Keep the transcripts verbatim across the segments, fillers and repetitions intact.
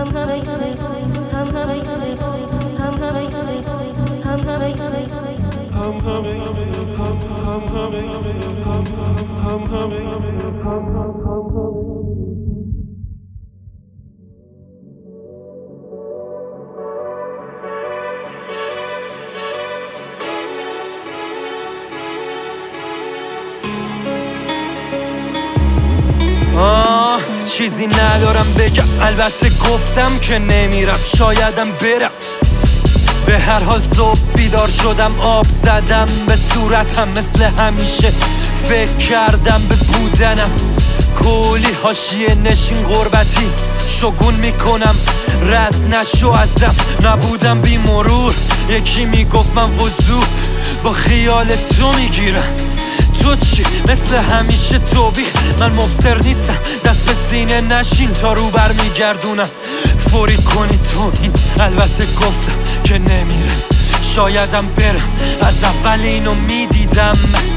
آه چیزی ندارم بگم، البته گفتم که نمیرم، شایدم برم. به هر حال صبح بیدار شدم، آب زدم به صورتم، مثل همیشه فکر کردم به بودنم. کلی حاشیه نشین غربتی شگون میکنم، رد نشو ازم، نبودم بی مرور. یکی میگفت من وضوح با خیال تو میگیرم، تو چی؟ مثل همیشه توبیخ، من مبصر نیستم، دست به سینه نشین تا رو بر میگردونم. فوری کنی تو این، البته گفتم که نمیرم، شایدم برم، از اول اینو میدیدم.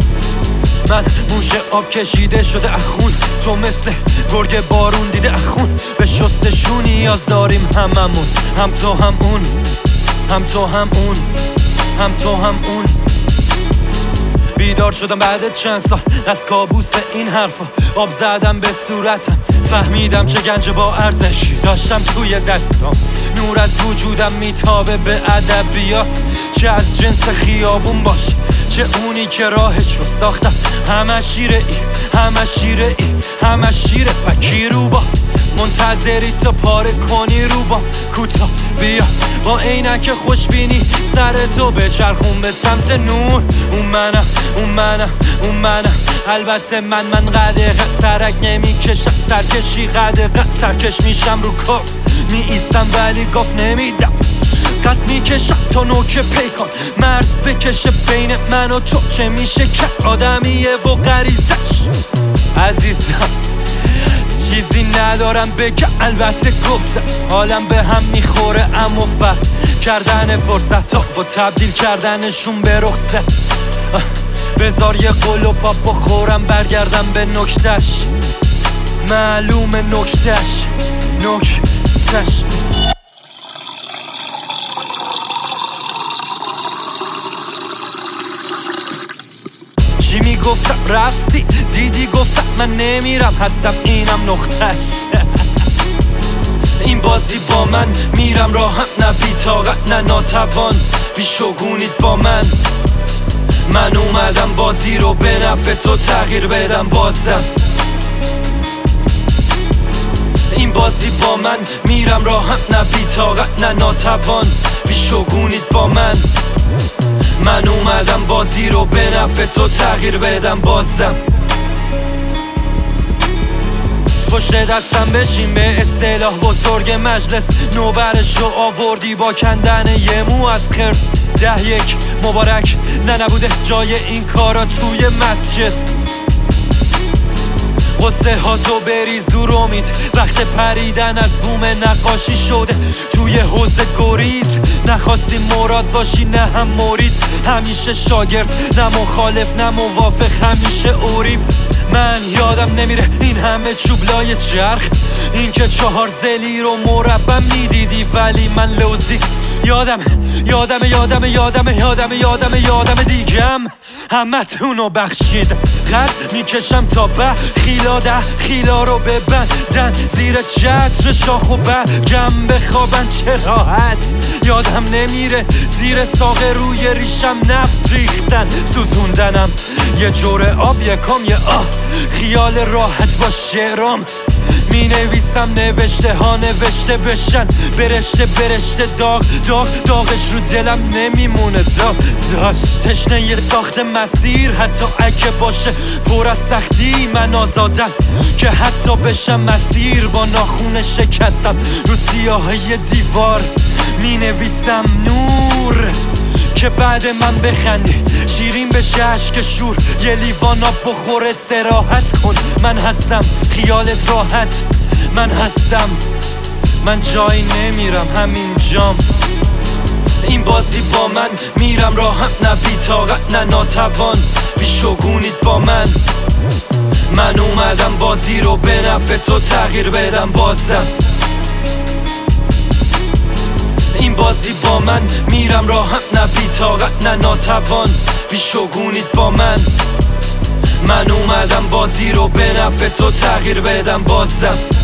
من موشه آب کشیده شده اخون، تو مثل گرگ بارون دیده اخون. به شستشو نیاز داریم هممون، هم تو هم اون، هم تو هم اون، هم تو هم اون. بیدار شدم بعد چند سال از کابوس این حرفا، آب زدم به صورتم، فهمیدم چه گنج با ارزشی داشتم توی دستام. نور از وجودم میتابه به ادبیات، چه از جنس خیابون باش، چه اونی که راهش رو ساختم. همه شیره ای، همه شیره ای، همه شیره و کی رو با منتظری تا پاره کنی رو با کوتا. بیا با عینک خوشبینی سر تو بچرخون به سمت نور. اون منم، اون منم، اون منم، البته من من قدقه سرک نمی کشم، سرکشی قدقه سرکش میشم، رو کف می ایستم ولی گفت نمیدم. قد میکشم تا نوک پیکان مرز بکشه بین من و تو، چه میشه که آدمیه و غریزش. عزیزم چیزی ندارم بگم، البته گفتم حالم به هم میخوره، اما فر کردن فرصت ها و تبدیل کردنشون به رخصت. بذار یه قول و پاپ بخورم، برگردم به نکتش، معلوم نکتش، نکتش. چی میگفتم رفتی دیدی، گفتم من نمیرم، هستم اینم نقطهش. این بازی با من میرم راهم، نه بی طاقت نه ناتوان، بی شگونید با من. من اومدم بازی رو به نفع تو تغییر بدم بازم. این بازی با من میرم راهم، نه بی طاقت نه ناتوان، بی شگونید با من. من اومدم بازی رو به نفع تو تغییر بدم بازم. پشت دستم بشین به اصطلاح بزرگ مجلس، نوبرشو آوردی با کندن یه مو از خرس. ده یک مبارک، نه نبوده جای این کارا توی مسجد. غصه ها تو بریز دور امید، وقت پریدن از بوم نقاشی شده توی حوض گریز. نخواستی مراد باشی نه هم مرید، همیشه شاگرد نه مخالف نه موافق، همیشه اوریب. من یادم نمیره این همه چوبلای چرخ، این که چهار زلی رو مربع میدیدی ولی من لوزی. یادم یادم یادم یادم یادم یادم یادم دیگم همه تونو بخشیدم. قد میکشم تا به خیلا ده خیلا رو ببندن زیر چتر شاخ و برگم بخوابن، چه راحت. یادم نمیره زیر ساقه روی ریشم نفت ریختن، سوزوندنم یه جوره آب یکم یه آه، خیال راحت با شعرام می نویسم نوشته ها نوشته بشن، برشته برشته داغ داغ داغش رو دلم نمیمونه. دا داشت تشنه یه ساخت مسیر، حتی اگه باشه پر از سختی من آزادم، که حتی بشم مسیر با ناخون شکستم. رو سیاهی دیوار می نویسم نور، که بعد من بخندی شیرین بشه عشق شور. یه لیوان آب بخور استراحت کن، من هستم خیالت راحت، من هستم، من جایی نمیرم همین جام. این بازی با من میرم راهم، نه بی طاقت نه ناتوان، بی شگونید با من. من اومدم بازی رو به نفع تو تغییر بدم بازم. من میرم راهم، نه بی طاقت نه ناتوان، بیشگونید با من. من اومدم بازی رو به نفع تو تغییر بدم بازم.